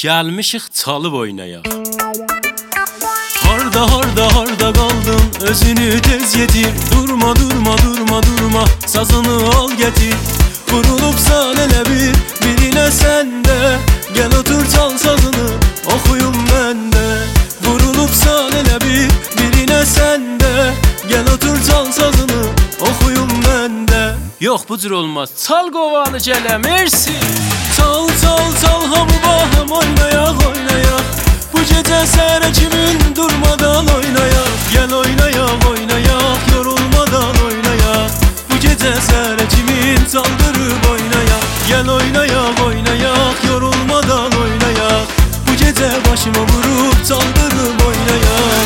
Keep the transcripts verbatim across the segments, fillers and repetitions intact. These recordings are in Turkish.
Gəlmişik çalıb oynayaq. Harda harda harda qaldın, özünü tez yetir. Durma durma durma durma, sazını al getir. Vurulubsan elə bir, birinə səndə. Gəl otur çal sazını, oxuyum məndə. Vurulubsan elə bir, birinə səndə. Gəl otur çal sazını, oxuyum məndə. Yox bu cür olmaz, çal qovanı gələ, mersi. Çal çal çal hamı baham oynayaq oynayaq. Bu gecə səhərə kimin durmadan oynayaq. Gəl oynayaq oynayaq, yorulmadan oynayaq. Bu gecə səhərə kimin çaldırıb oynayaq. Gəl oynayaq oynayaq, yorulmadan oynayaq. Bu gecə başıma vurub çaldırıb oynayaq.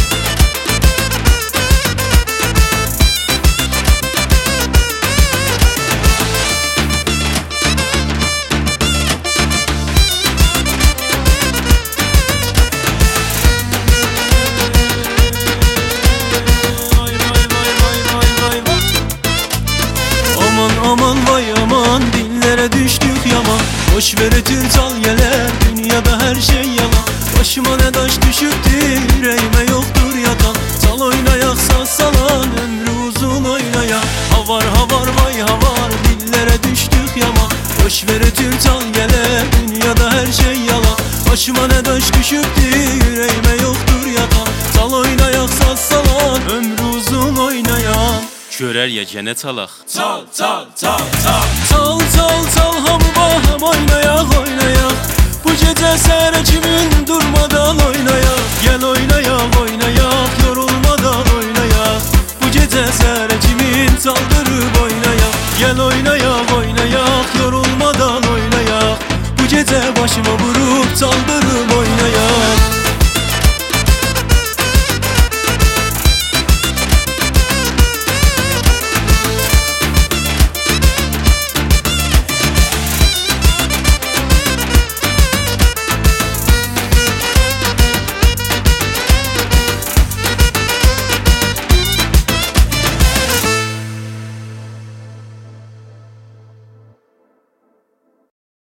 Aman vay aman, dillere düştük yaman. Boş ver ötür çal geler, dünyada her şey yalan. Başıma ne taş düşüktür, yüreğime yoktur yatan. Çal oynayak saz salan, ömrü uzun oynayak. Havar havar vay havar, dillere düştük yaman. Boş ver ötür çal geler, dünyada her şey yalan. Başıma ne taş düşüktür, yüreğime yoktur yatan. Çal oynayak saz salan, ömrü uzun oynayan. Görər ya gənə çalaq. Çal, çal, çal, çal. Çal, çal, çal, hamı baham oynayaq, oynayaq. Bu gecə səhərə kimin durmadan oynayaq. Gəl oynayaq, oynayaq, yorulmadan oynayaq. Bu gecə səhərə kimin çaldırıb oynayaq. Gəl oynayaq, oynayaq, yorulmadan oynayaq. Bu gecə başıma vurub çaldırıb oynayaq.